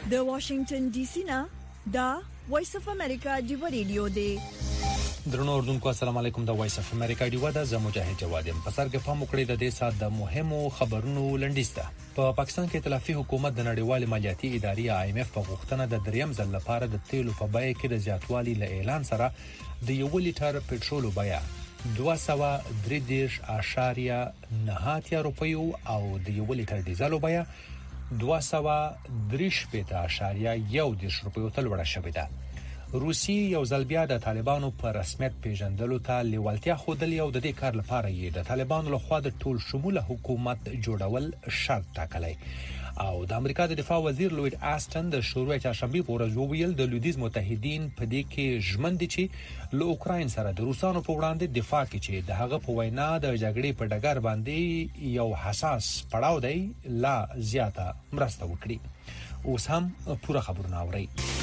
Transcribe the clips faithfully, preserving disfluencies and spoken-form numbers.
د واشنگټن ډي سي نه دا وایس اف امریکا دی ریډیو دی. درنو اردوونکو السلام علیکم. د وایس اف امریکا دی ودا ز مجاهد جوادم په سر کې په مکړې د دې سات د مهمو خبرونو لنډیسته. په پاکستان کې ائتلافي حکومت د نړیوال مالیاتي ادارې آی ایم اف په غوښتنه د دریم ځل لپاره د تیلو په بیه کې د زیاتوالي له اعلان سره د یو لیټر پټرول بیه دوه سوه درې دېرش اعشاریه نه اتیا روپیو او د یو لیټر ډیزل بیه دوه سوه درې شپږ اعشاریه یو دېرش روپیو ته لوړه شوې ده. روسي یو ځل بیا د طالبانو په رسمیت پیژندلو ته لیوالتیا خوده او د دې کار لپاره یې د طالبانو لخوا د ټول شموله حکومت جوړول شرط ټاکلی. او د امریکا د دفاع وزیر لوید آستن د شروع چهارشنبه په ورځ وویل د لویدیز متحدین په دې کې ژمن دي چې له اوکراین سره د روسانو په وړاندې دفاع کوي چې د هغه په وینا د جګړې په ډګر باندې یو حساس پړاو دی لا زیاته مرسته وکړي. اوس هم پوره خبرونه اورئ.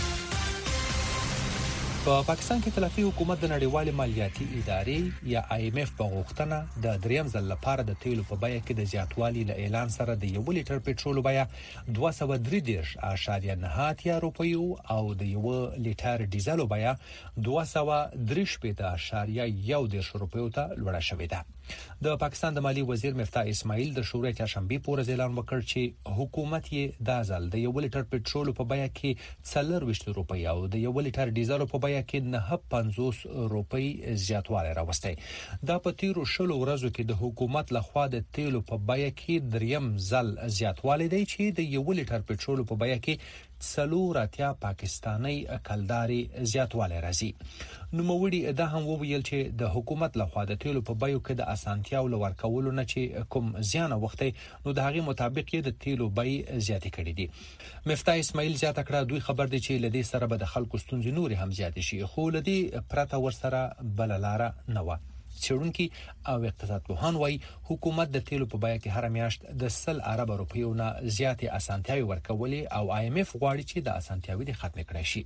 په پاکستان کې ائتلافي حکومت د نړیوال مالیاتي ادارې یا آی ایم اف په غوښتنه د دریم ځل لپاره د تیلو په بیه کې د زیاتوالي له اعلان سره د یو لیټر پټرول بیه دوه سوه درې دېرش اعشاریه نه اتیا روپیو او د یو لیټر ډیزل بیه دوه سوه درې شپږ اعشاریه یو دېرش روپیو ته لوړه شوې ده. د پاکستان د مالی وزیر مفتاح اسماعیل د شورای چهارشنبه په ورځ اعلان وکړ چې حکومت یې د ځل د یو لیټر پټرول په بیه کې څلور ویشت روپۍ او د یو لیټر ډیزل په بیه کې نه پنځوس روپۍ زیاتوالی راوستی. دا په تیرو شلو ورځو کې د حکومت لخوا د تیلو په بیه کې دریم ځل زیاتوالی دی چې د یو لیټر پټرول په بیه کې څلور اتیا پاکستانی کلداري زیاتوالی راځي. نوموړي دا هم وویل چې د حکومت لخوا د تیلو په بیو کې د اسانتیاو لور کولو نه چې کوم زیان وخته نو د هغې مطابق یې د تیلو بای زیاتې کړې دي. مفتاح اسماعیل زیاته کړه دوی خبر دي چې لدې سره به د خلکو ستونزې نور هم زیات شي خو لدې پرته ورسره بل لاره نه و. څېړونکي او اقتصاد پوهان وايي حکومت د تیلو په بیه کې هر میاشت د سل ارب روپیو نه زیاتې اسانتیاوي ورکولې او آی ایم اف غواړي چې د اسانتیاوي د ختم کړي شي.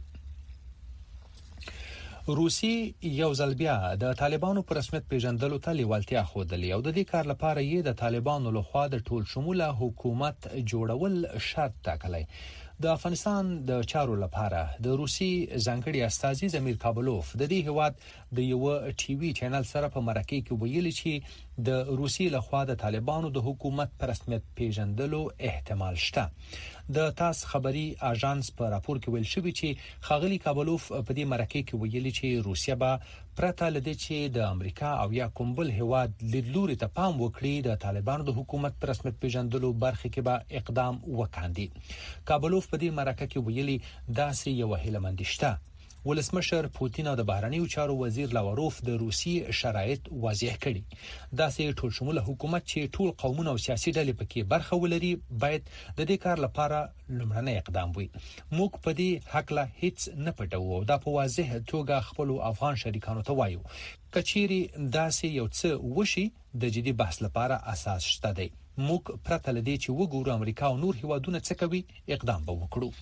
روسي یو ځل بیا د طالبانو په رسمیت پیژندلو ته لیوالتیا ښودلې او د دې کار لپاره یې د طالبانو لخوا د ټول شموله حکومت جوړول شرط ټاکلی. د افغانستان د چارو لپاره د روسي ځانګړي استازي زمیر کابلوف د دې هواد د یو ټي وي چینل سره په مرکه کې ویلي چې د روسي لخوا د طالبانو د حکومت په رسمیت پیژندلو احتمال شته. د تاس خبري اژانس په راپور کې ویل شوی چې خاغلی کابلوف په دې مرکه کې ویلي چې روسیا به پرته لدې چې د امریکا او یا کوم بل هواد لیدلوري ته پام وکړي د طالبانو د حکومت په رسمیت پیژندلو برخه کې به اقدام وکاندي. کابلوف په دې مرکه کې ویلي داسې یو هیلمند شته. ولسمشر پوتین او د بهرنیو چارو وزیر لاوروف د روسي شرایط واضح کړي. داسې ټول شموله حکومت چې ټول قومونه او سیاسي ډلې پکې برخه ولري باید د دې کار لپاره لومړنی اقدام وي. موږ په دې حق له هیڅ نه پټو او دا په واضح توګه خپل افغان شریکانو ته وایو. کچيري داسې یو څه وشي د جدي بحث لپاره اساس شته دی. موږ پرته لدې چې وګورو امریکا او نور هیوادونه څه کوي اقدام به وکړو.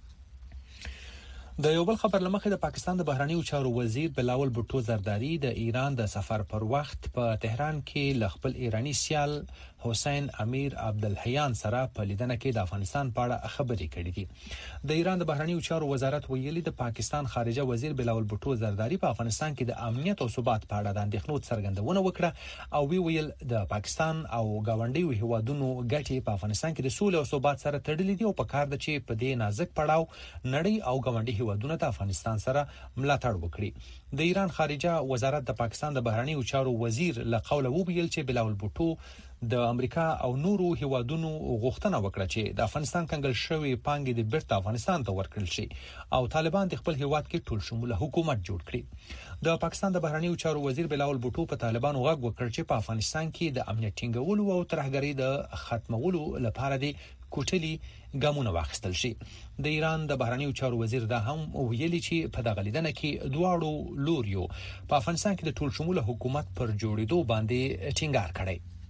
د یو بل خبر لمخې د پاکستان د بهرنیو چارو وزیر بلاول بوټو زرداری د ایران د سفر پر وخت په تهران کې ل خپل ایرانی سیال حسین امیر عبدالحیان سره په لیدنه کې د افغانستان په اړه خبرې کړې دي. د ایران د بهرنیو چارو وزارت ویلي د پاکستان خارجه وزیر بلاول بوټو زرداری په افغانستان کې د امنیت او ثبات په اړه د اندېښنو څرګندونه وکړه او وی ویل د پاکستان او گاونډیو هیوادونو ګټې په افغانستان کې د سولې او ثبات سره تړلې دي او په کار ده چې په دې نازک پړاو نړۍ او گاونډي هیوادونه د افغانستان سره ملاتړ وکړي. د ایران خارجه وزارت د پاکستان د بهرنیو چارو وزیر له قوله وویل چې بلاول بوټو د امریکا او نورو هیوادونو غوښتنه وکړه چې د افغانستان کنګل شوی پانګې د بیرته افغانستان ته ورکړل شي او طالبان د خپل هیواد کې ټول شموله حکومت جوړ کړي. د پاکستان د بهرنیو چارو وزیر بلاول بوټو په طالبانو غږ وکړ چې په افغانستان کې د امنیت ټینګولو او ترهګرۍ د ختمولو لپاره د کوټلي ګامونه واخیستل شي. د ایران د بهرنیو چارو وزیر دا هم ویلي چې په دغه لیدنه کې دواړو لوریو په افغانستان کې د ټول شموله حکومت پر جوړېدو باندې ټینګار کړی.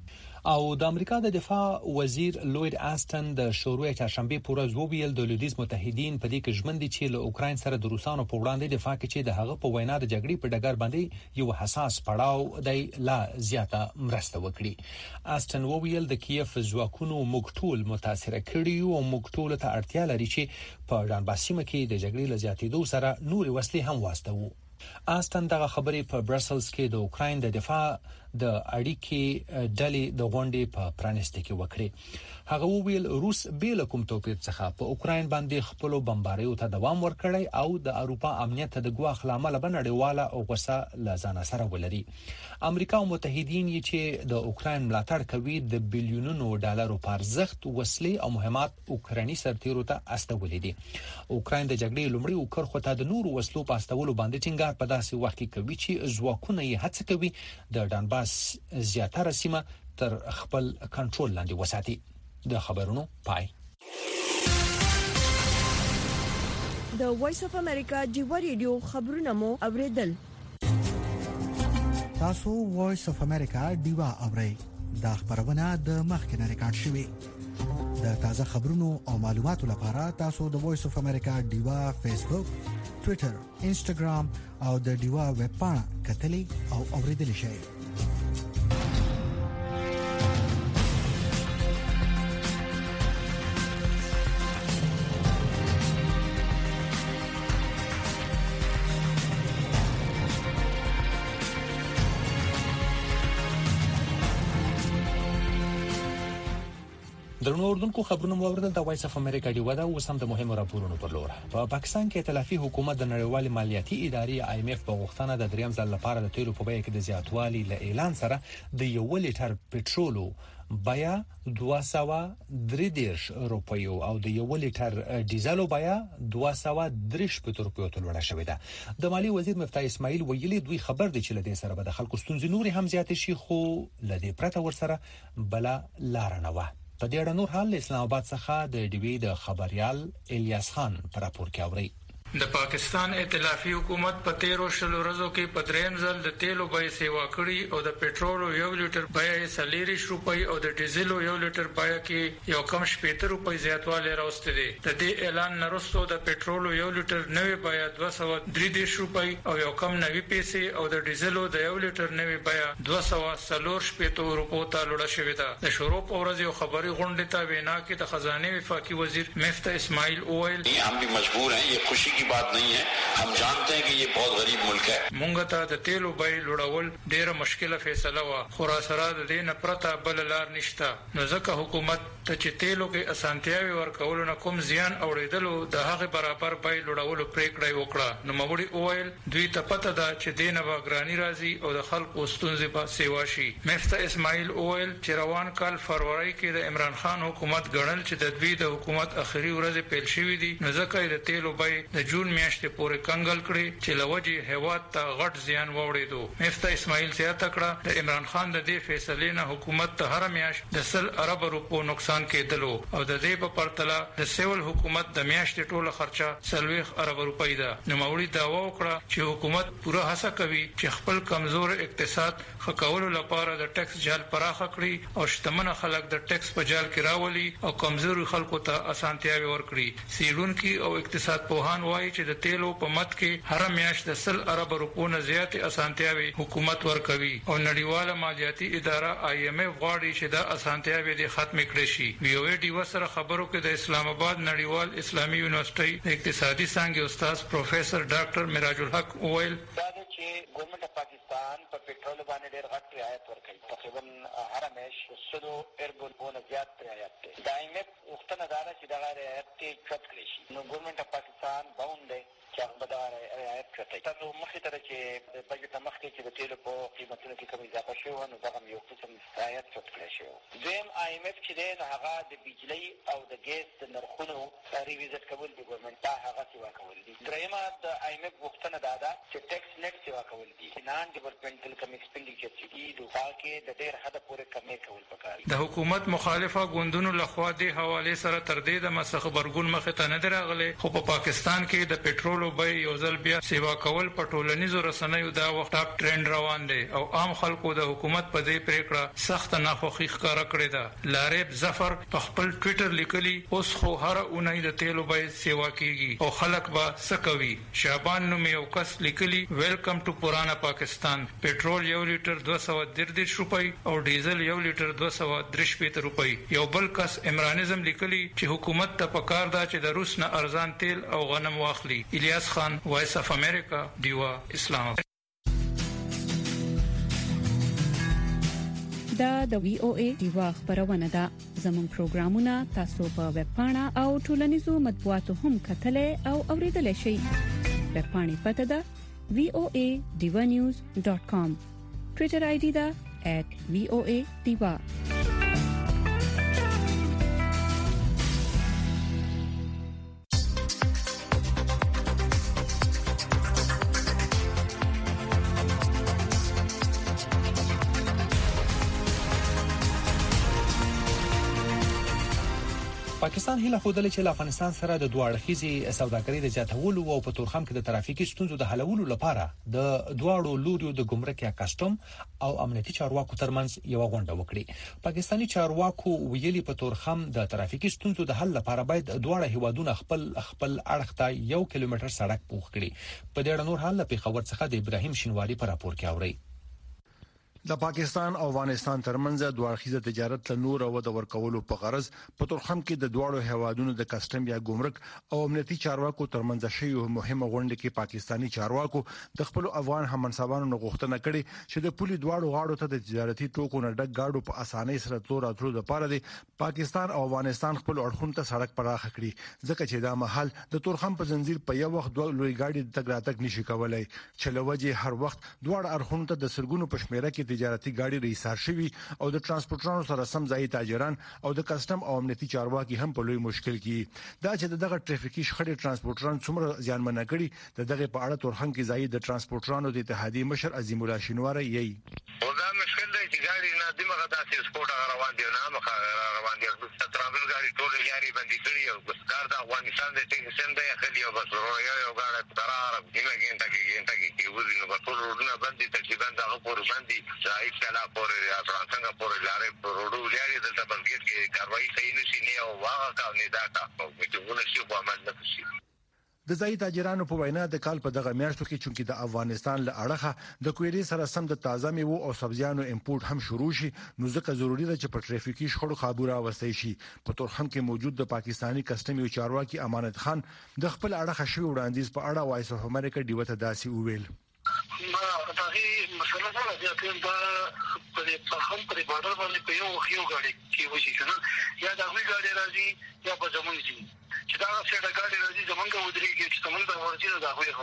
او د امریکا د دفاع وزیر لوید آستن د شروع چهارشنبه پر ورځ وویل د لویدیز متحدین په دې کې ژمن دي چې له اوکراین سره د روسانو په وړاندې دفاع کوي چې د هغه په وینا د جګړې په ډګر باندې یو حساس پړاو دی لا زیاته مرسته وکړي. آستن وویل د کیف ځواکونو موږ ټول متاثر کړي او موږ ټول ته اړتیا لري چې په ډانباس سیمه کې د جګړې له زیاتېدو سره نور وسلې هم واستوي. آستن دغه خبرې په برسلز کې د اوکراین د دفاع د اړیکې ډلې د غونډې په پرانیسته کې وکړي. هغه وویل روس بیل کوم توپیر څخه په اوکراین باندې خپل بمباریو ته دوام ورکړی او د اروپا امنیت د ګواخ لامل بنړیواله او غوسه لزان سره ولري. امریکا او متحدین یې چې د اوکراین ملاتړ کوي د بلیونونو ډالرو په ارزښت وسلې او مهمات اوکراني سرتیرو ته استولې دي. اوکراین د جګړې لومړی او کرخو ته د نورو وسلو په استولو باندې ټینګار په داسې وخت کې کوي چې ځواکونه یې هڅه کوي د ډانباس زیاتره سیمه تر خپل کنټرول لاندې وساتي. د خبرونو پای. د وایس اف امریکا دیوا ریډیو خبرونه مو اوریدل. تاسو وایس اف امریکا دیوا اورئ. دا خبرونه د مخکنه ریکارډ شوی. د تازه خبرونو او معلوماتو لپاره تاسو د وایس اف امریکا دیوا فیسبوک، ټوئیټر، انسټاګرام او د دیوا ویب پاڼه کتلی او اوریدل شئ. درنو اردوونکو خبرونه موردل د وایس اف امریکا دی ودا او سم د مهمو راپورونو پر لور. په پاکستان کې ائتلافي حکومت د نړیوال مالیاتي ادارې آی ایم اف په غوښتنه د دریم ځل لپاره د تیلو په بیه کې د زیاتوالي له اعلان سره د یو لیټر پټرولو بیا دوه سوه درې دېرش روپیو او د یو لیټر ډیزلو بیا دوه سوه درې شپږ روپیو ته لوړه شوې ده. د مالی وزیر مفتاح اسماعیل ویلي دوی خبر دي چې لدې سره به د خلکو ستونزې نور هم زیات شي خو لدې پرته ورسره بلا لار نه و. په دې اړه نور حال اسلام آباد څخه د ډیوی د خبريال الیاس خان پر راپور کې اوري. د پاکستان ائتلافي حکومت په تیرو شلو ورځو کې په دریم ځل د تیلو بیه سیوا کړي او د پټرولو یو لیټر بیه څلوېښت روپۍ او د ډیزلو یو لیټر بیه کې یو کم شپږ روپۍ زیاتوالی راوستی دی. د دې اعلان نه وروسته د پټرولو یو لیټر نوې بیه دوه سوه درې دېرش روپۍ او یو کم نوي پیسې او د ډیزلو د یو لیټر نوې بیه دوه سوه څلور شپېته روپو ته لوړه شوې ده. د شروع په ورځ یو خبري غونډې ته وینا کې د خزانه وفاقي وزیر مفتاح اسماعیل وویل हम भी मजबूर हैं, ये खुशी की बात नहीं है. हम जानते हैं कि ये बहुत गरीब मुल्क है. مونږ ته د تیلو بیه لوړول ډیره مشکله فیصله و خو را سره د دې نه پرته بل لار نشته. نو ځکه حکومت ته چې تیلو کې اسانتیاوي ورکول نه کوم زیان اوریدلو د هغه برابر بیه لوړولو پریکړه وکړه. نو موري اویل دوی ته پته ده چې دینه واګرانی راځي او د خلکو ستونزې په سیوا شي. مفتاح اسماعیل اویل چې روان کال فروری کې د عمران خان حکومت ګڼل چې د دوی د حکومت اخري ورځې پیل شوې دي نو ځکه د تیلو بیه د جون میاشتې پورې کنګل کړي چې لوجه هواد ته غټ زیان ووړېدو. مفتاح اسماعیل زیاته کړه د عمران خان د دې فیصلې نه حکومت ته هر میاشت د سل ارب روپو نقصان کېدلو او د دې په پرتله د سیول حکومت د میاشتې ټوله خرچه څلوېښت ارب روپۍ ده. نوموړي دعوا وکړه چې حکومت پوره هڅه کوي چې خپل کمزور اقتصاد ښه کولو لپاره د ټیکس جال پراخه کړي او شتمن خلک د ټیکس په جال کې راولي او کمزوري خلکو ته اسانتیاوي ورکړي. څېړونکي او اقتصاد پوهان وایي چې د تیلو په مد کې هر میاشت د سل ارب روپو نه زیات اسانتیاوي حکومت ورکوي او نړیواله مالیاتي اداره آی ایم اف غواړي چې دا اسانتیاوي د ختم کړي شي. وی او ای ډي وسره خبرو کې د اسلام آباد نړیوال اسلامي یونیورسيټي د اقتصادي څانګې استاد پروفیسور ډاکټر مراج الحق وویل چې ګورنمنت پاکستان په پټرول باندې ډېر غټ رعایت ورکوي. تقریبا هر میاشت سلو اربل بونه زیات رعایت کوي. د آی ایم اف غوښتنه دا ده چې دغه رعایت چت کړی شي. نو ګورنمنت پاکستان باوند دی چې هغه به دغه رعایت کړي. تاسو مخکې ته چې د بجټ مخکې چې د تیلو په قیمتونو کې کوم اضافه شوی و نو دغه یو قسم رعایت چت کړی شوی. دویم آی ایم اف چې دی نو هغه د بجلۍ او د ګیس د نرخونو ریویزټ کول د ګورنمنت ته هغه سیوا کول دي. دریمه د آی ایم اف غوښتنه دا ده چې ټیکس نیټ سیوا کول دي. نان ډیولپمنټل کم ایکسپینډیچر چې دي د پاکي د ډېر حد پورې کمې کول پکار. د حکومت مخالفه ګوندونو لخوا د حواله سره تر دې د مسخ برګون مخ ته نه دراغله خو په پاکستان کې د پټرولو بیه یو ځل بیا سیوا کول ورکول په ټولنیزو رسنیو دا وخت ټاپ ټرند روان دی او عام خلکو د حکومت په دې پریکړه سخت ناخوښي ښکاره کړې ده. لاریب ظفر په خپل ټوئیټر لیکلي اوس خو هر اونۍ د تیلو بیه سیوا کیږي او خلک به سکوي. شعبان نوم یو کس لیکلي ویلکم ټو پرانا پاکستان. پټرول یو لیټر دوه سوه دېرش روپۍ او ډیزل یو لیټر دوه سوه درې شپېته روپۍ. یو بل کس عمرانزم لیکلي چې حکومت ته پکار ده چې د روس نه ارزان تیل او غنم واخلي. الیاس خان، وایس اف امریکا، دیوا، اسلام آباد. دا د وی او ای دیوا خبرونه ده. زموږ پروګرامونه تاسو په ویب پاڼه او ټولنیزو مطبوعاتو هم کتلای او اوریدلای شئ. ویب پاڼې پته ده وی او ای دیوا نیوز ډاٹ کام. ټوئیټر آی ډي ده ایٹ وی او ای دیوا. پاکستان هیله خوده چې افغانستان سره د دوه اړخیزې سوداګرۍ د زیاتولو او په تورخم کې د ترافیکي ستونزو د حلولو لپاره د دواړو لوریو د ګمرک یا کسټم او امنیتي چارواکو ترمنځ یو غونډه وکړي. پاکستاني چارواکو ویلي په تورخم د ترافیکي ستونزو د حل لپاره باید دواړه هیوادونه خپل خپل اړخ ته یو کیلومتر سړک پوښ کړي. په دې اړه نور حال په خبر څخه د ابراهیم شینواری په راپور کې اوري. د پاکستان او افغانستان ترمنځ دوه اړخیزه تجارت له نور او د ورکولو په غرض په تورخم کې د دواړو هیوادونو د کسټم یا ګمرک او امنیتي چارواکو ترمنځ شی یو مهمه غونډه کې پاکستانی چارواکو د خپل افغان همنصبانو غوښتنه کړې چې د پولي دواړو غاړو ته د تجارتي توکو نه ډک گاډو په اسانۍ سره تور اترو د پاره دی پاکستان او افغانستان خپل اړخون ته سړک پراخ کړي ځکه چې دا محل د تورخم په زنجیر په یو وخت دوه لوی گاډي تګ راتګ نشي کولای چې لوجه هر وخت دواړه اړخون ته د سرګونو په شمیره کې تجارتي ګاډي ریسار شوی او د ترانسپورټرانو سره سم ځای تاجران او د کسټم او امنیتي چارواکي هم په لوی مشکل کې دا چې دغه ټریفیکي شخړې ترانسپورټران څومره ځانمنه کړي دغه په اړه تورخم کې ځای د ترانسپورټرانو د اتحادیې مشر عظیم الله شینواری یې او دا مشکل دی چې ګاډي نه دماغه داسې سپورټ روان دي نه مخ روان دي ترانسپورټ ګاډي ټول یاري باندې کړی او کار د افغانستان د ټیکنیشن دی خلی او بس یو یو ګاډي قرار نیمه ګنټه کې ګنټه کې وځي نو ټول روډونه باندې تقریبا دغه پور باندې ځای کلا پورې افغانستان پورې لارې پروډو لري د تبرګیت کې کاروایی صحیح نشي نه او واغه کا نه دا کا چې ونه شي په عمل نه شي. د ځای تاجرانو په وینا د کال په دغه میاشتو کې چې د افغانستان له اړخه د کویلې سره سم د تازه میوه او سبزیانو امپورټ هم شروع شي نو ځکه ضروری ده چې په ټریفیکي شخړو قابو راوستي شي. په تورخم کې موجود د پاکستانی کسټم یو چارواکي امانت خان د خپل اړخه شوی وړاندیز په اړه وایس اف امریکا دیوته داسي وویل. ما دغه مسله سره د خپل د په تورخم په بارډر باندې په یو خيو غاړي کې وشي چې یا دا وی غاړي راځي یا په زمونږ دي چې دا څه د غاړي راځي زمونږ ودرېږي چې زمونږ د ورځي دا وی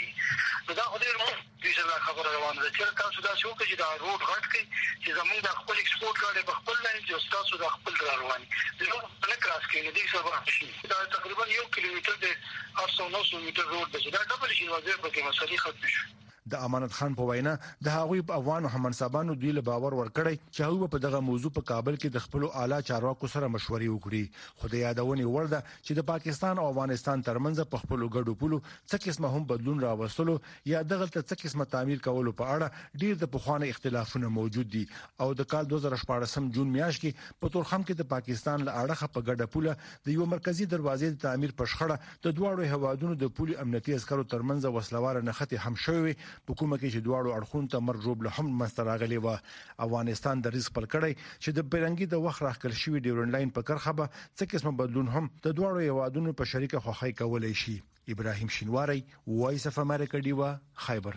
هوځي دا خو دې نو دې خبره روانه ده چې تاسو دا شو چې دا روډ غټ کې چې زمونږ د خپل ایکسپورټ غاړي په خپل لاین چې تاسو د خپل رواني نو په کراس کې نه دي سبا شي دا تقریبا یو کیلومتر د اته سوه نهه میټر روډ دی دا ډبل شي وځي په کې مسلې ختم شي. د امانت خان په وینا د هغوی په افغان همنصبانو دوی له باور ورکړی چې هغوی په دغه موضوع په کابل کې د خپل اعلی چارواکو سره مشورې وکړي. خو د یادونې وړ ده چې د پاکستان او افغانستان ترمنځ په خپل ګډو پولو څه قسمه هم بدلون راوستلو یا دغه څه قسمه تعمیر کولو په اړه ډیر د پخواني اختلافونه موجود دي او د کال دوه زره شپاړس جون میاشت کې په تورخم کې د پاکستان له اړخه په ګډه پوله د یو مرکزی دروازې د تعمیر په شخړه د دوړو هوادونو د پولي امنیتي عسکرو ترمنځ وسلوار نخته هم شوی په کومه کې چې دواړو اړخونو ته مرجوب له هم مستراغلي و. افغانستان د رزق پر کړی چې د پیرنګي د وخت راخل شوی ډیورن لاین په کرخه به څه قسمه بدلون هم د دواړو هوادونو په شریکه خوخی کولای شي. ابراهیم شینواری، وایس اف امریکا، دیوا، خیبر.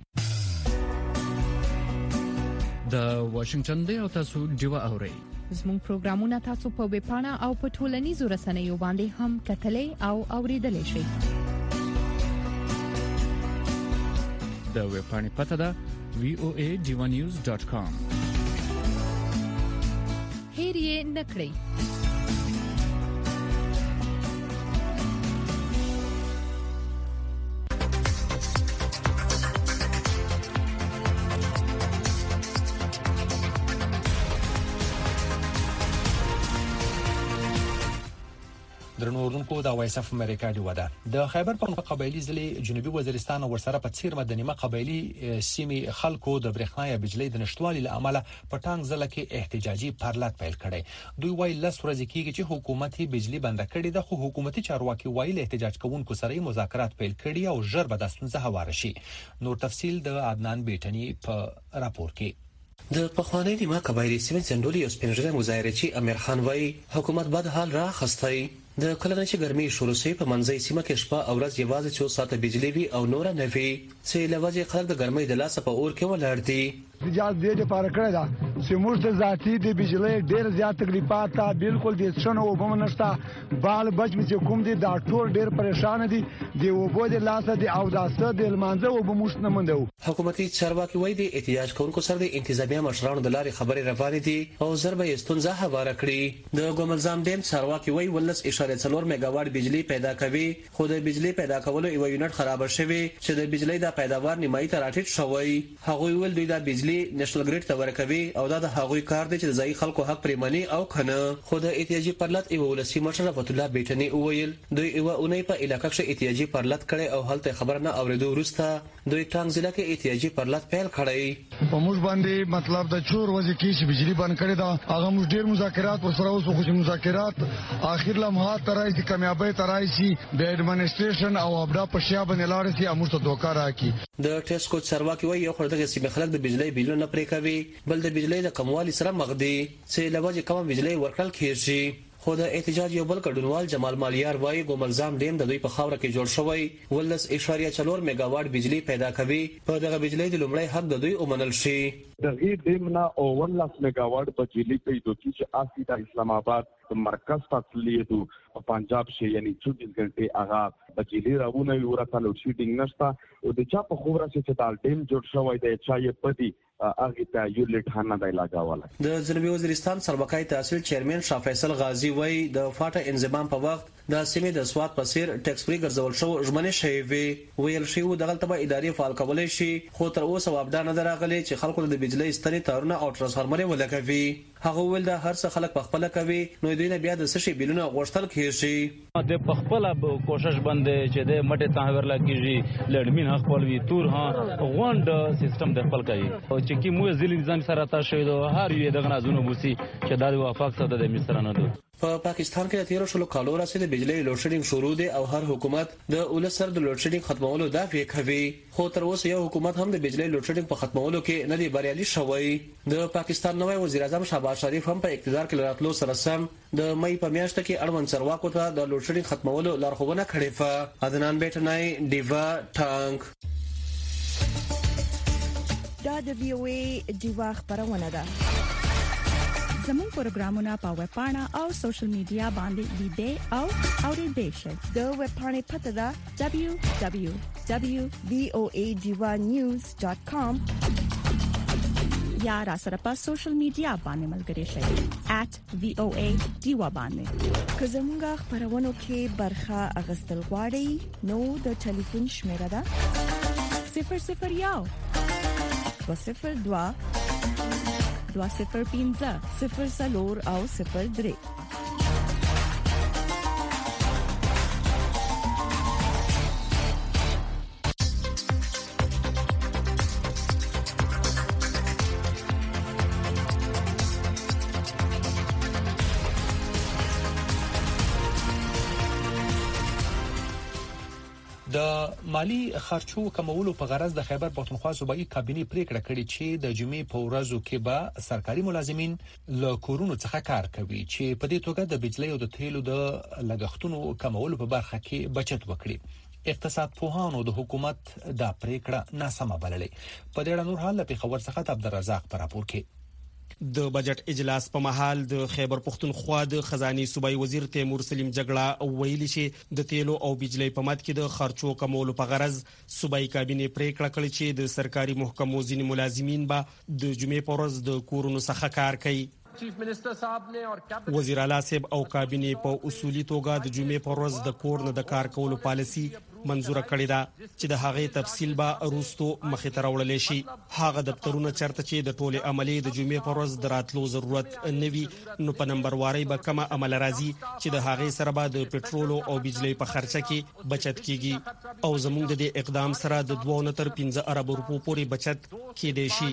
د واشنگټن دی او تاسو دیوا اورئ. زموږ پروګرامونه تاسو په ویب پاڼه او په ټولنیزو رسنیو باندې هم کتلای او اوریدلای شئ. د ویب پاڼې پته ده وی او ای دیوا نیوز ډاٹ کام. هیر یې نکړئ. درنوردونکو د وایس اف امریکا دی ودا د خیبر پختونخوا قبایلی ضلع جنوبي وزیرستان او ورسره په څیر مدنیمه قبایلی سیمې خلکو د برېښنا یا بجلی د نشټوالي لامل په ټانګ ضلع کې احتجاجي پارلات پیل کړي. دوی وايي لس ورځې کېږي چې حکومت بجلی بند کړي د خو حکومتي چارواکي وايي له احتجاج کوونکو سره مذاکرات پیل کړي او ژر به د ستونزې هوار شي. نور تفصيل د عدنان بیٹنی په راپور کې. د پخوانی نیمه قبایلی سیمې سندولي او سپینږیري مظاهرچی امیر خان وايي حکومت بعد حال را خستای د کلنه چې ګرمي شروع شي په منځي سیمه کې شپه او ورځ یوازې څو ساعته بجلی وي او نور نه وي چې لوازې خلک د ګرمۍ د لاسه په اور کې ولاړ دي. احتجاج دې لپاره کړی دا چې موږ ته ذاتي د بجلی ډېر زیات تکلیفات ته بالکل د څنو وبم نشته بال بچ می چې کوم دي دا ټول ډېر پریشان دي دی وبو د لاسه دي او داسه د لمانځه وبموش نه مندو. حکومتي چارواکي وایي د احتجاج کوونکو سره د انتظامیه مشرانو د لارې خبرې روانې دي او ضربه استونزه هواره کړي. د ګوملزام ډیم چارواکي وایي ولس اشاره څلور میگاواټ بجلی پیدا کوي خو د بجلی پیدا کولو یو یونټ خراب شوی چې د بجلی د پیداوار نیمایي ته راټیټ شوی. هغوی ول دوی د بجلی نېشنل ګریډ ته ورکوي او دا د هغوی کار دی چې د ځای خلکو حق پریمني او کنه. خو د احتیاجي پرلط ایو ولسی مشر رفعت الله بیٹنی وویل دوی ایو اونۍ په علاقې کې احتیاجي پرلط کړي او هلته خبر نه اوریدو وروسته دوی ټانګ ضلع کې احتیاجي پرلط پیل کړي. په موږ باندې مطلب د چور وځي کې چې بجلی بند کړي دا هغه موږ ډیر مذاکرات ورسره وسو خو چې مذاکرات اخر لمحات ترای چې کامیابی ترای شي د ایڈمنسټریشن او ابدا په شیا باندې لاړ شي امر ته دوکا راکې. د ټیسکو چارواکي وایي یو خورده چې سیمه خلک د بجلی بیلونه نه پرې کوي بل د بجلی د کموالي سره مخ دي چې لوازې کم بجلی ورکړل کیږي. خو د احتجاج یو بل ګډونوال جمال مالیار وایي ګوملزام ډیم د دوی په خاوره کې جوړ شوی ولس اشاریه چلور میگاواټ بجلی پیدا کوي په دغه بجلی د لومړی حق د دوی ومنل شي. د غیر دیمنا او ولس میگاواټ بجلی پیدا کی چې اسی د اسلام آباد مرکز فاصله دو پنجاب شي یعنی چوبیس غنټه هغه بجلی راونه ورته لوډ شیډینګ نشته او د چا په خبره چې د ډیم جوړ شوی د چای پدی هغه ته یو لټانه دی لاګاواله. د جنوبي وزیرستان سربقای تحصیل چیرمن شاه فیصل غازی وای د فاټه انضمام په وخت د سیمې د سواد په سیر ټیکس فری ګرځول شو ژمنه شوی وی ویل شي و دغه تبع اداري فعال کولای شي خو تر اوسه وابدا نه دراغلي چې خلکو د بجلی ستنې تارونه او ترانسفارمر ولګوي. هغه ول د هر څه خلک په خپل کوي نو دوی نه بیا د سشي بیلونه غوښتل کیږي. د خپل کوشش باندې چې د مټه تاور لګیږي لړمین حق پلوي تور ها غوند سیستم د خپل کوي او چې کی مو ځلی ځان سره تا شوی دو هر یو دغه نازونه بوسي چې د وفاق سره د مصر نه دو. په پاکستان کې د تیر شلو کالو راځي د بجلی لوډ شیډینګ شروع دی او هر حکومت د اولس سره د لوډ شیډینګ ختمولو دعوی کوي خو تر اوسه یو حکومت هم د بجلی لوډ شیډینګ په ختمولو کې نه دی بریالي شوی. د پاکستان نوی وزیر اعظم شهباز شریف هم په اقتدار کې راتلو سره سم د مې په میاشت کې اړوند چارواکو ته د لوډ شیډینګ ختمولو لارښوونه کړې و. عدنان بیٹنای دیوا ټانګ. دا د وی او ای دیوا خبرونه ده. زمون پروګرامونه په ویب پاڼه او سوشل میډیا باندې لیدئ او اوریدئ شئ. د ویب پاڼې پته ده دبليو دبليو دبليو دوت وی او ای دیوا نیوز دوت کام یا را سره په سوشل میډیا باندې ملګری شئ at وی او ای دیوا باندې. که زموږ خبرونو کې برخه اغستل غواړئ نو د ټلیفون شمیره ده صفر صفر یو دو صفر دوا دوا صفر پینځه صفر سلور او صفر درې. د مالی خرچو کمولو په غرض د خیبر پختونخوا صوبایي کابینې پریکړه کړې چې د جمعې په ورځو کې به سرکاري ملازمین له کورونو څخه کار کوي چې په دې توګه د بجلی او د تیلو د لګښتونو کمولو په برخه کې بچت وکړي. اقتصاد پوهانو د حکومت دا پریکړه ناسمه بللې. په دې اړه نور حال په خبر څخه عبدالرزاق پر راپور کې. د بجټ اجلاس په محل د خیبر پختونخوا د خزاني صوبایي وزیر تیمور سلیم جګړه ویلي چې د تیلو او بجلی په مد کې د خرچو کمولو په غرض صوبایي کابینې پریکړه کړې چې د سرکاري محکمو ځینې ملازمین به د جمعې په ورځ د کورونو څخه کار کوي. وزیر اعلی صاحب او کابینه په اصولي توګه د جمعې پر ورځ د کور نه د کار کولو پالیسي منزور کړې ده چې د هغې تفصیل به وروستو مخې ته راوړل شي. هغه دفترونه چرته چې د ټولې عملي د جمعې پر ورځ د راتلو ضرورت نه وي نو په نمبر واري به کومه عمل راځي چې د هغې سره به د پېټرول او بجلی په خرچه کې بچت کیږي او زموږ د دې اقدام سره د دوه نه تر پنځه ارب روپو پورې بچت کېدای شي.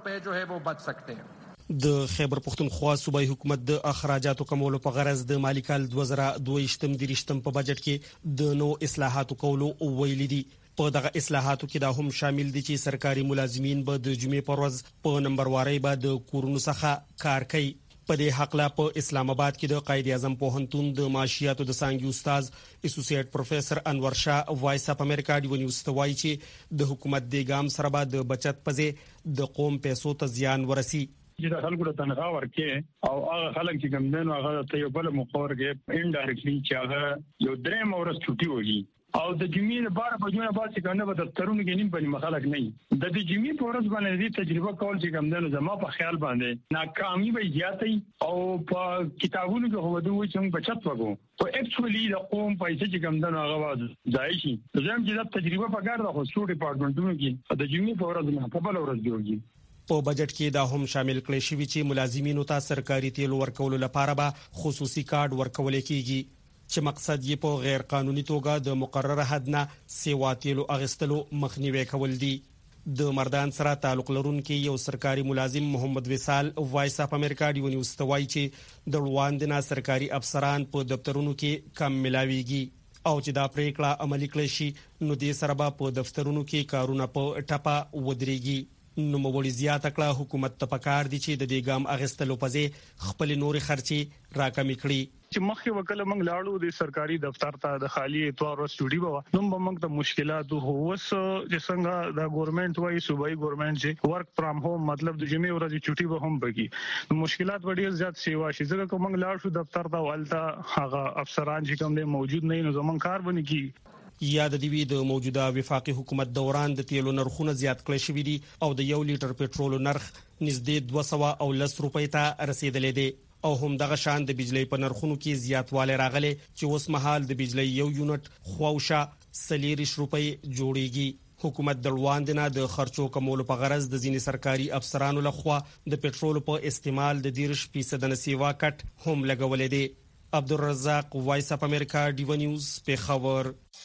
د خیبر پختونخوا صوبایي حکومت د اخراجاتو کمولو په غرض د مالی کال دوه زره دوه شتم دیرشتم په بجټ کې د نو اصلاحاتو کولو ویل دي. په دغه اصلاحاتو کې دا هم شامل دي چې سرکاري ملازمین به د جمعې پر ورځ په نمبر واري به د کورونو څخه کار کوي. په دې حق لا په اسلام آباد کې د قائد اعظم پوهنتون د معاشياتو د څانګې استاد اسوسییټ پروفیسور انور شاه وایس اپ امریکا دی ونیوز توای چې د حکومت د ګام سره به د بچت پځې د قوم پیسو ته زیان ورسي. چې د خلکو ته تنخواه ورکړي او هغه خلک چې کوم دین هغه ته یو بل مقور کې انډایرکټلی چې هغه یو درې مورس چټي وږي او د جمعې لپاره په جوړه باسي کنه به دفترونو کې نیم په مخالک نه د دې جمعې په ورځ باندې دې تجربه کول چې کوم دین زما په خیال باندې ناکامي به زیاتې او په کتابونو کې هو دوی چې بچت وګو او اکچوالي د قوم پیسې چې کوم دین هغه واځي ځای شي زم چې د تجربه په ګار د خصوصي ډپارټمنټونو کې د جمعې په ورځ نه په بل ورځ جوړږي. په بجټ کې دا هم شامل کړي شوی چې ملازمینو ته سرکاري تیل ورکولو لپاره به خصوصي کارت ورکول کیږي چې مقصد یې په غیر قانوني توګه د مقرره حد نه سیوا تیلو اغستلو مخنیوي کول دي. د مردان سره تعلق لرونکي یو سرکاري ملازم محمد وصال وایس اپ امریکا دی ونیوز توای چې د وړاندې سرکاري افسران په دفترونو کې کم ملاويږي او چې دا پریکړه عملي کړي شي نو د سره په دفترونو کې کارونه په ټپه ودرېږي. نو مولي زیات کړه حکومت ته پکار دي چې د دې ګام اغستلو پځې خپل نوري خرچي راکمې کړي. چې مخکې وکړه موږ لاړو د سرکاري دفتر ته د خالی اتوار ورځ چوټي بوا نو موږ ته مشکلات هو وس چې څنګه د ګورنمنت وایي صوبایي ګورنمنت چې ورک فرام هوم مطلب د جمعې ورځ چوټي به هم بږي مشکلات ډېر زیات سیوا شي ځکه کوم موږ لاړ شو دفتر ته ولته هغه افسران چې کوم دي موجود نه نو زمون کار ونی کی. یاد دی وی د موجوده وفاقي حکومت دوران د تیلو نرخونه زیات کړی شوی دي او د یو لیټر پېټرول نرخ نږدې دوه سوه او لس روپۍ ته رسیدلې دي او هم دغه شان د بجلی په نرخونو کې زیاتوالی راغلی چې اوس مهال د بجلی یو یونټ خواوشا سلیریش روپۍ جوړیږي. حکومت د لواندنه د خرچو کمولو په غرض د ځینې سرکاري افسرانو لخوا د پېټرول په استعمال د دیرش فیصد نسیوا کټ هم لګولې دي. عبدالرزاق وایس اپ امریکا ډیو نیوز پیښور.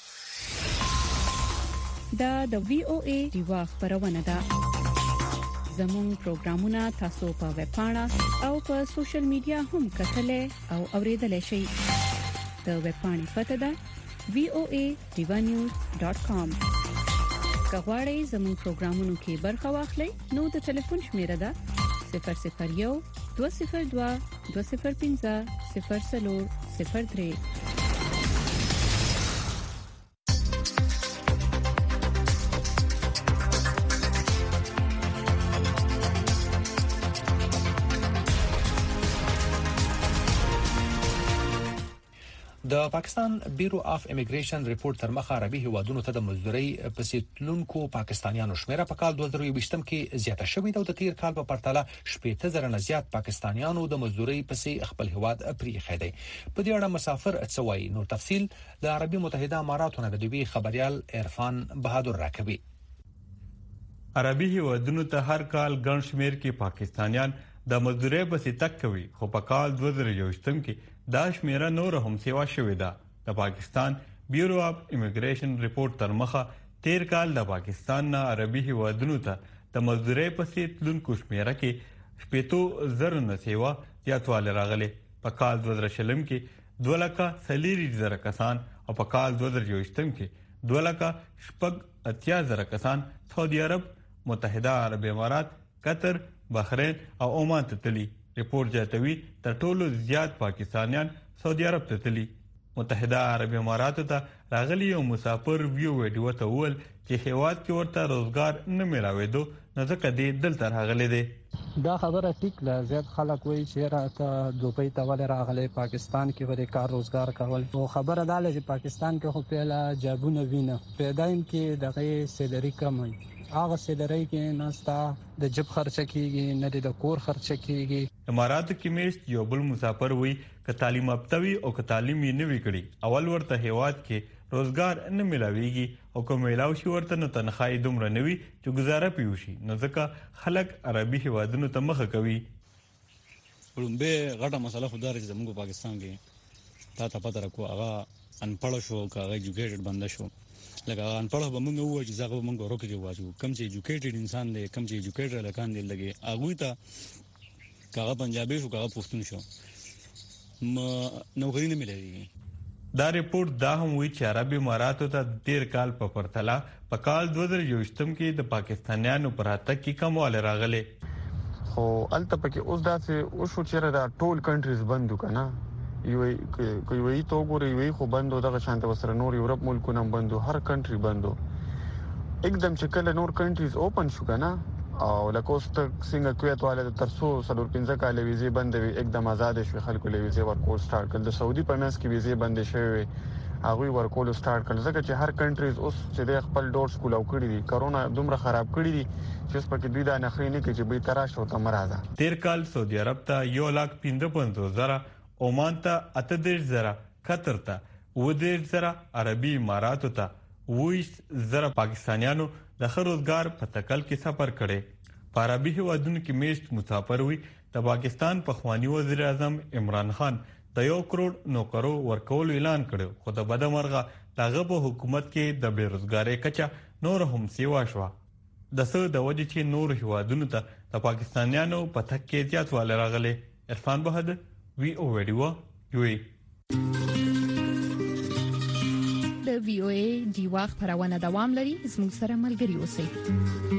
دا د وی او ای دیوا خبرونه ده. زموږ پروګرامونه تاسو په ویب پاڼه او په سوشل میډیا هم کتلای او اوریدلای شئ. د ویب پاڼې پته ده وی او ای دیوا نیوز ډاټ کام. کغواړئ زموږ پروګرامونو کې برخه واخلئ نو د ټلیفون شمیره ده صفر صفر یو دوه صفر دوه دوه صفر پنځه صفر څلور صفر درې. د پاکستان بیورو اف امیګریشن ریپورت تر مخه عربي هیوادونو ته د مزدوري پسې تلونکو پاکستانیانو شمیره په کال دوه زره یوویشتم کې زیاته شوې ده او د تیر کال په پرتله شپږ زره نه زیات پاکستانیانو د مزدوري پسې خپل هیواد پریښی دی. په دې اړه مسافر څه وایي نو تفصیل د عربي متحده اماراتو نه د دوی خبريال عرفان بهادر راکوي. عربي هیوادونو ته هر کال ګڼ شمیر کې پاکستانیان د مزدوري پسې تک کوي خو په کال دوه زره یوویشتم کې دا شمیره نور هم سیوا شوې ده. د پاکستان بیورو اف امیګریشن ریپورت تر مخه تیر کال د پاکستان نه عربي هیوادونو ته د مزدوري پسې تلونکو شمیره کې شپږ زره نه سیوا زیاتوالی راغلی. په کال دوه زره شلم کې دوه لکه څلور زره کسان او په کال دوه زره یوویشتم کې دوه لکه شپږ اتیا زره کسان سعودي عرب، متحده عرب امارات، قطر، بحرین او عمان ته تللي. ریپورت زیاتوي تر ټولو زیات پاکستانیان سعودي عرب ته تللي. متحده عرب امارات ته راغلي یو مسافر ویو ویډیو ته وویل چې هیواد کې ورته روزګار نه ملاوېدو نو ځکه دې دلته راغلي دي. دا خبره ټیک لا زیات خلک وایي چې راته دوبۍ ته ولې راغلي، پاکستان کې ولې کار روزګار کول. او خبره دا ده چې پاکستان کې خو پیله جابونه وینه پیدایم کې دغه سیلري کم وي هغه سیلری کې نستا د جب خرچه کیږي نه د کور خرچه کیږي. اماراتو کې میشت یو بل مسافر وي ک تعلیم یافتوي او ک تعلیم یې نه وکړي اول ورته هیواد کې روزګار نه ملاويږي او کوم ملاوي شي ورته نو تنخواه دومره نوي چې گزاره پیوشي نو ځکه خلک عربي هیوادونو ته مخه کوي. ولومبه غټه مسله خدای چې زموږ پاکستان کې تا ته پته راکو هغه انپړ شو کاغه ایجوکیټډ بند شو لکه انپړ به موږ وایو چې زغه موږ ورکه کې واجو کم چې ایجوکیټډ انسان دی کم چې ایجوکیټډ لکان دی لګي هغه ته کاغه پنجابي شو کاغه پښتون شو نوکری نه ملي. دا ریپورت دا هم وی چې عربي اماراتو ته ډیر کال په پرتله په کال دوه زره یوشتم کې د پاکستانیانو پر اتک کې کمواله راغله خو الته پکې اوس داسې او شو چې دا ټول کنټریز بندو کنه یو کوي تو ګوري وی خو بندو دغه شانته وسره نور یورپ ملکونه بندو هر کنټری بندو एकदम چې کله نور کنټریز اوپن شو کنه او لکوست څنګه کویت والے ترسو سلور پنځه کال ویزه بند وی एकदम آزاد شو خلکو له ویزه ورکول سٹارټ کړل. د سعودي په منځ کې ویزه بند شوی هغه ورکول سٹارټ کړل ځکه چې هر کنټریز اوس چې د خپل ډور سکول او کړی دي کرونا دومره خراب کړی دي چې اوس پکې دوی دا نه خري نه کې چې به تراش او تمرازه. تیر کال سعودي عرب ته یو لاک پنځه پنځوس زره اومان ته اته دېرش زره قطر ته اوه دېرش زره عربي اماراتو ته اوه زره پاکستانیانو د خروزګار په تکل کې سفر کړي. په عربي هیوادونو کې میشت مسافر وي د پاکستان پخوانی وزیر اعظم عمران خان د یو کروڑ نوکرو ورکول اعلان کړو خو د بدمرغه دغه په حکومت کې د بیروزګاری کچا نور هم سیوا شو د څه د وجې چې نور هیوادونو ته د پاکستانیانو په تک کې زیات ول راغلي. عرفان بهادر وی او ویډیو یوي د وی او ای دی وخت پرونه دوام لري زموږ سره ملګری اوسئ.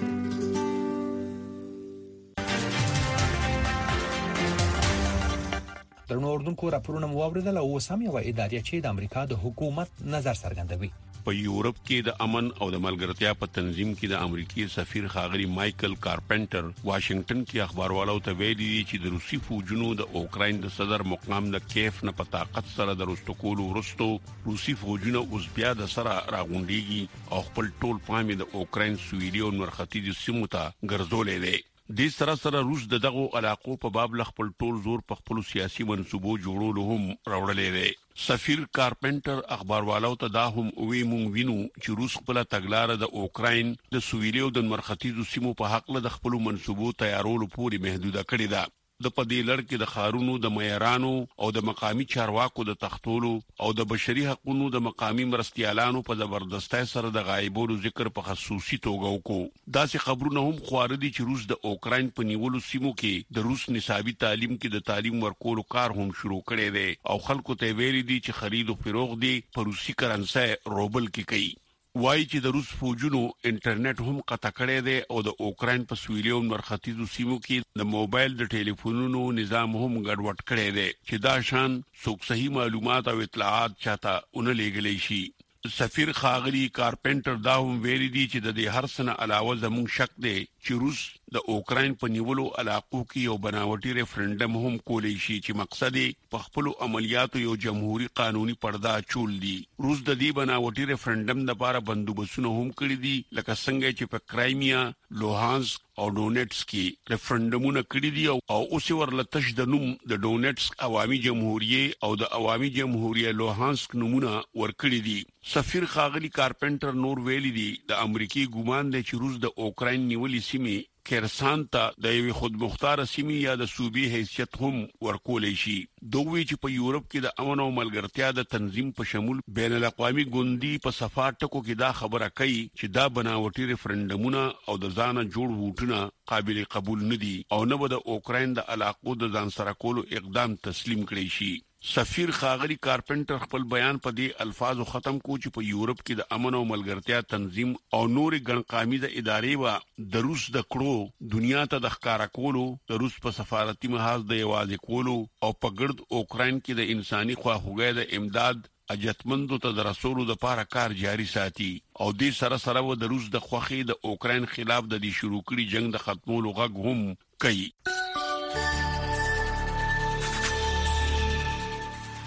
درنو اردوونکو راپورونه مو واوریدل او سم یو ادارې چې د امریکا د حکومت نظر څرګندوي. په یورپ کې د امن او د ملګرتیا په تنظیم کې د امریکای سفیر خاغلی مایکل کارپنټر واشنگټن کې اخباروالو ته ویلي چې د روسي فوجونو د اوکراین د صدر مقام د کیف نه په طاقت سره د رستقول ورستو روسي فوجونو اوس بیا د سره راغونډيږي او خپل ټول پام د اوکراین سویلي او نورختي سیمو ته ګرځولې دي. د سره سره روس د دغه علاقو په باب خپل ټول زور په خپل سیاسي منسوبو جوړولو هم راوړلې دي. سفیر کارپنټر اخباروالو ته دا هم وی مونږ وینو چې روس خپل تګلارې د اوکراین د سویلي او د نورختي سیمو په حق له خپل منسوبو تیارولو پورې محدوده کړې ده. د پدې لړ کې د خارونو د معیارانو او د مقامی چارواکو د تختولو او د بشري حقوقو د مقامی مرستيالانو په زبردستۍ سره د غایبولو ذکر په خصوصي توګه وکړو. دا چې خبرونه هم خوارې دي چې روس د اوکراین په نیولو سیمو کې د روس نصابي تعلیم کې د تعلیم ورکولو کار هم شروع کړی دی او خلکو ته ویلي دي چې خرید او فروغ دي په روسي کرنسي روبل کې کوي. وایي چې د روس فوجونو انټرنیټ هم قطع کړی دی او د اوکراین په سویلي او نورختي سیمو کې د موبایل د ټلیفونونو نظام هم ګډوډ کړی دی چې دا شان څوک صحیح معلومات او اطلاعات چاته اون لېږلی شي. سفیر خاغلی کارپنټر دا هم ویلي دي چې د دې هر څه نه علاوه زموږ شک دی چې روس د اوکراین په نیولو علاقو کې یو بناوټي ریفرندم هم کولی شي چې مقصد یې په خپل عملیاتو یو جمهوریت قانوني پردا چول دي. روس د دې بناوټي ریفرندم لپاره بندوبستونه هم کړی دي لکه څنګه چې په کرایمیا، لوهانسک او ډونټسک کې ریفرندمونه کړی دي او اوس ورله تش د نوم د ډونټسک عوامي جمهوریت او د عوامي جمهوریت لوهانسک نمونه ورکړي دي. سفیر خاغلی کارپنټر نور ویلي دي د امریکای ګومان دی چې روس د اوکراین نیولې سیمې کیرسان ته د یوې خودمختار سیمې یا د صوبې حیثیت هم ورکولای شي. دوی چې په یورپ کې د امن او ملګرتیا د تنظیم په شمول بین الاقوامي ګوندي په صفا ټکو کې دا خبره کوي چې دا بناوټي ریفرندمونه او د ځانه جوړ ووټونه قابل قبول نه دي او نه به د اوکراین د علاقو د ځان سره کولو اقدام تسلیم کړي شي. سفیر خاغلی کارپنټر خپل بیان په دې الفاظو ختم کو چې په یورپ کې د امن او ملګرتیا تنظیم او نورې ګڼقامي ادارې و د روس د کړو دنیا ته د ښکارا کولو د روس په سفارتي محاذ د یوازې کولو او په ګرد اوکراین کې د انساني خواخوږۍ د امداد اجتمندو ته د رسولو د پاره کار جاري ساتي او دې سره سره و د روس د خوخي د اوکراین خلاف د دې شروع کړي جنگ د ختمولو غږ هم کوي.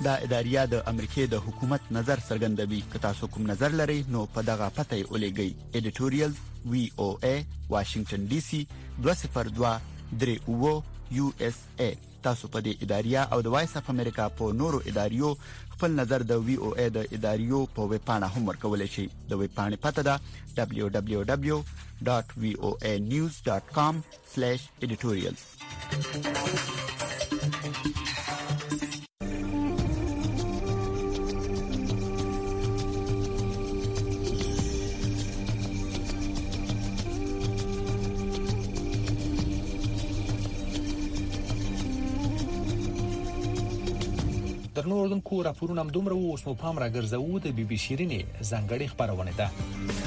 دا اداریه د امریکای د حکومت نظر څرګندوي. که تاسو کوم نظر لرئ نو په دغه پته یې ولېږئ. editorials وی او ای واشنگټن ډي سي دوه صفر دوه درې اوه یو اس ای. تاسو په دې اداریه او د وایس اف امریکا په نورو اداریو خپل نظر د وی او ای د اداریو په ویب پاڼه هم ورکولای شئ. د ویب پاڼې پته ده دبليو دبليو دبليو ډاټ وی او ای نیوز ډاټ کام سلیش editorials. درنو اردوونکو راپورونه هم دومره اوس مو پام را ګرځوو د بي بي شيرینې ځانګړې خبرونه ده.